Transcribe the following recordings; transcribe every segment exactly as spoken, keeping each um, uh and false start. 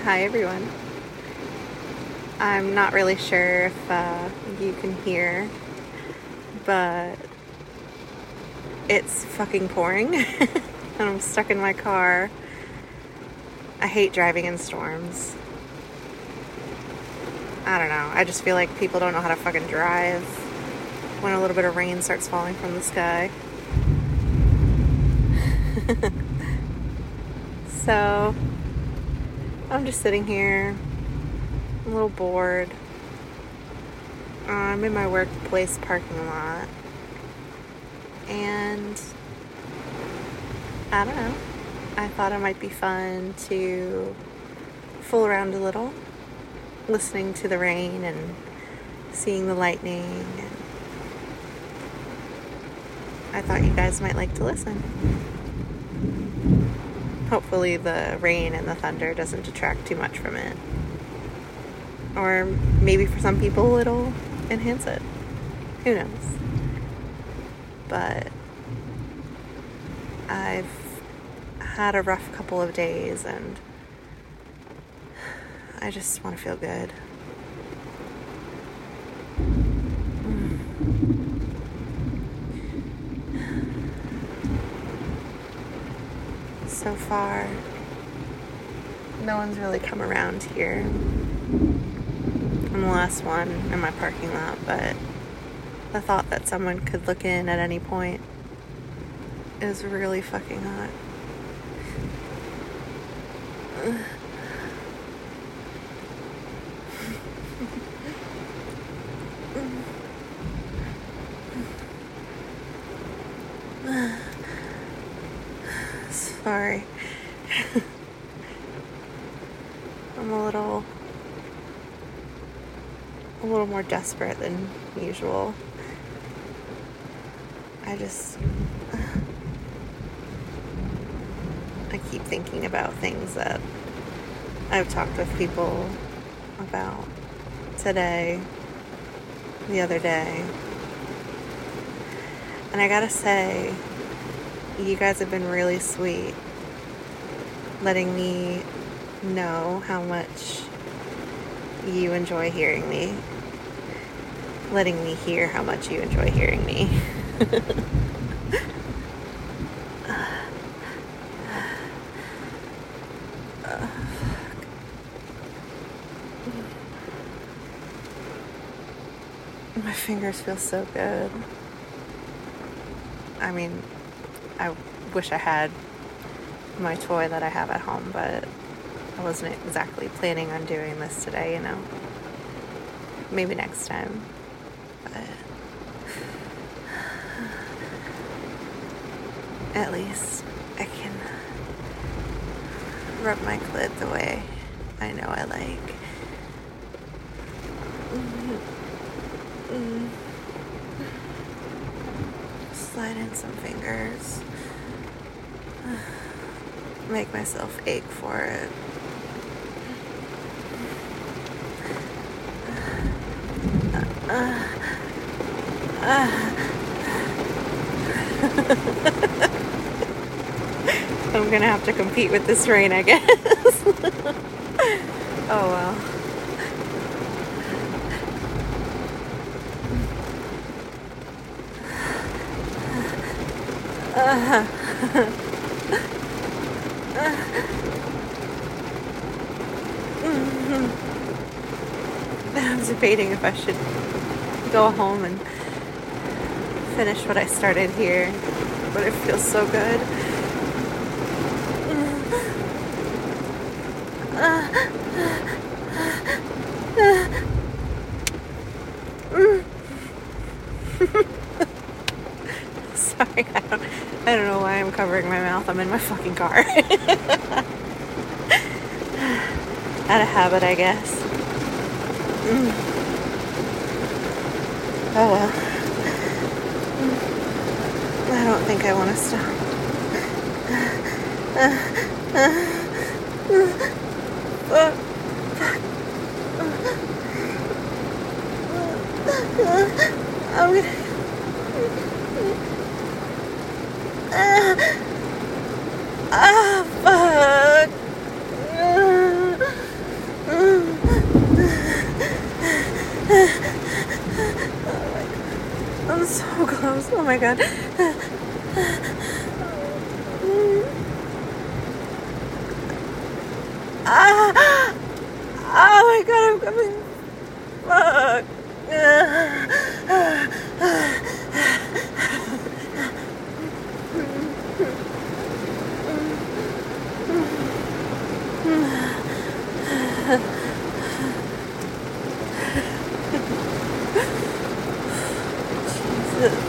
Hi everyone. I'm not really sure if uh, you can hear, but it's fucking pouring and I'm stuck in my car. I hate driving in storms. I don't know. I just feel like people don't know how to fucking drive when a little bit of rain starts falling from the sky. So, I'm just sitting here, a little bored. Uh, I'm in my workplace parking lot. And I don't know. I thought it might be fun to fool around a little, listening to the rain and seeing the lightning. And I thought you guys might like to listen. Hopefully the rain and the thunder doesn't detract too much from it. Or maybe for some people it'll enhance it. Who knows? But I've had a rough couple of days and I just want to feel good. So far, no one's really come around here. I'm the last one in my parking lot, but the thought that someone could look in at any point is really fucking hot. Sorry. I'm a little a little more desperate than usual. I just I keep thinking about things that I've talked with people about today, the other day. And I gotta say, you guys have been really sweet, letting me know how much you enjoy hearing me, letting me hear how much you enjoy hearing me. My fingers feel so good. I mean, I wish I had my toy that I have at home, but I wasn't exactly planning on doing this today, you know. Maybe next time. But at least I can rub my clit the way I know I like. Mm. Slide in some fingers. Make myself ache for it. Uh, uh, uh. I'm gonna have to compete with this rain, I guess. Oh well. Uh, I was debating if I should go home and finish what I started here, but it feels so good. Sorry, I don't, I don't know why I'm covering my mouth. I'm in my fucking car. Out of habit, I guess. Mm. Oh well. Mm. I don't think I want to stop. Uh, uh, uh, I'm gonna... Ah, fuck. my god. Ah! Oh my god, I'm coming. Fuck. Jesus.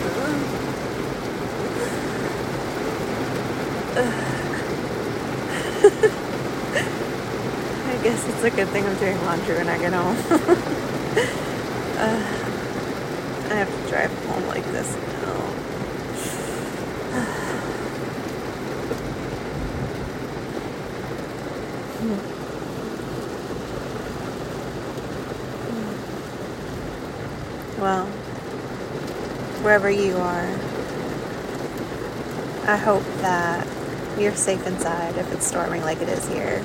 I guess it's a good thing I'm doing laundry when I get home. uh, I have to drive home like this now. Well, wherever you are, I hope that you're safe inside if it's storming like it is here.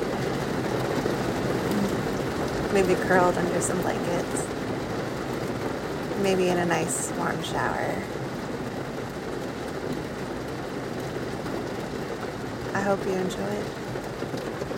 Maybe curled under some blankets. Maybe in a nice warm shower. I hope you enjoyed.